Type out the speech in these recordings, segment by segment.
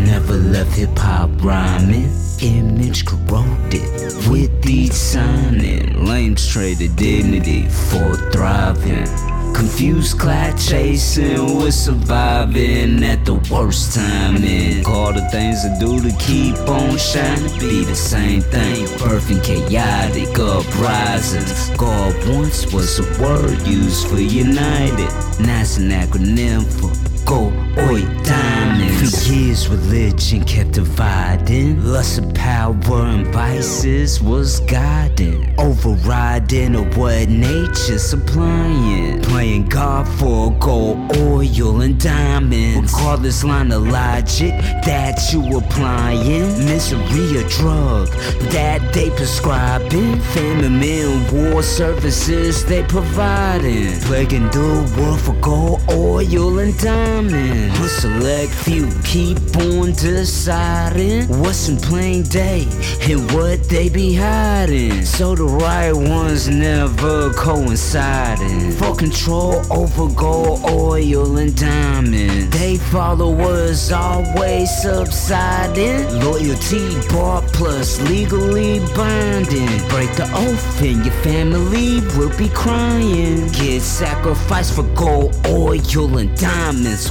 never left hip-hop rhyming. Image corroded with each signing. Lames traded dignity for thriving. Confused cloud chasing with surviving at the worst timing. Call the things to do to keep on shining. Be the same thing, birthing chaotic uprisings. God once was a word used for united. Now it's an acronym for gold, oil, diamonds. For years religion kept dividing. Lust of power and vices was guiding. Overriding of what nature's supplying. Playing God for gold, oil, and diamonds. Regardless line of logic that you applying. Misery a drug that they prescribing. Famine, war services they providing. Plaguing the world for gold, oil, and diamonds. A select few keep on deciding what's in plain day and what they be hiding. So the right ones never coinciding. For control over gold, oil, and diamonds. They followers always subsiding. Loyalty bought plus legally binding. Break the oath and your family will be crying. Get sacrificed for gold, oil, and diamonds.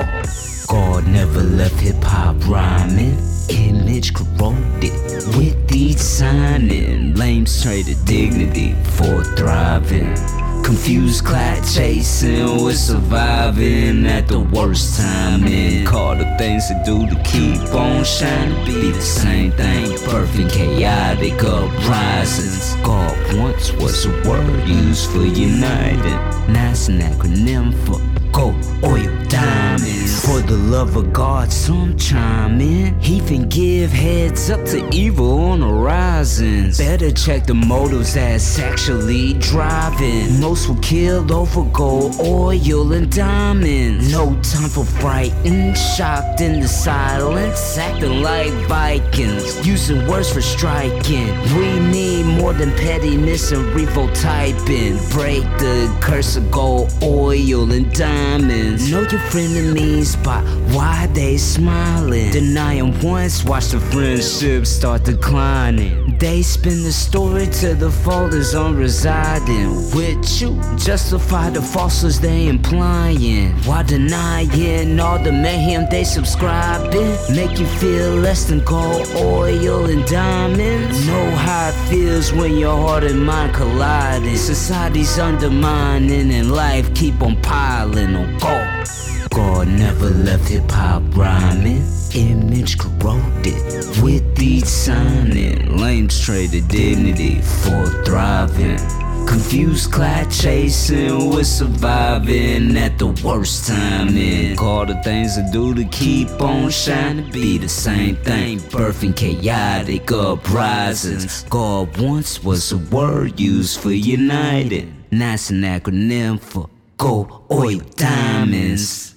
God never left hip-hop rhyming. Image corroded with each signing. Lames traded dignity for thriving. Confused cloud chasing with surviving at the worst timing. Call the things to do to keep on shining. Be the same thing, birthing chaotic uprisings. God once was a word used for united. Now it's an acronym for gold, oil, diamonds. For the love of God, some chime in. Even give heads up to evil on horizons. Better check the motives that's actually driving. Most were killed over gold, oil, and diamonds. No time for frightened, shocked in the silence. Acting like Vikings, using words for striking. We need more than pettiness and revolt typing. Break the curse of gold, oil, and diamonds. Know your frenemies by why they smiling. Denying once, watch the friendship start declining. They spin the story till the fault is unresiding. With you, justify the falsehoods they implying. While denying all the mayhem they subscribing. Make you feel less than gold, oil, and diamonds. Know how it feels when your heart and mind colliding. Society's undermining and life keep on piling on gold. God never left hip-hop rhyming. Image corroded with each signing. Lames traded dignity for thriving. Confused cloud chasing with surviving at the worst timing. Call the things to do to keep on shining. Be the same thing, birthing chaotic uprisings. God once was a word used for united. Now it's an acronym for gold, oil, diamonds.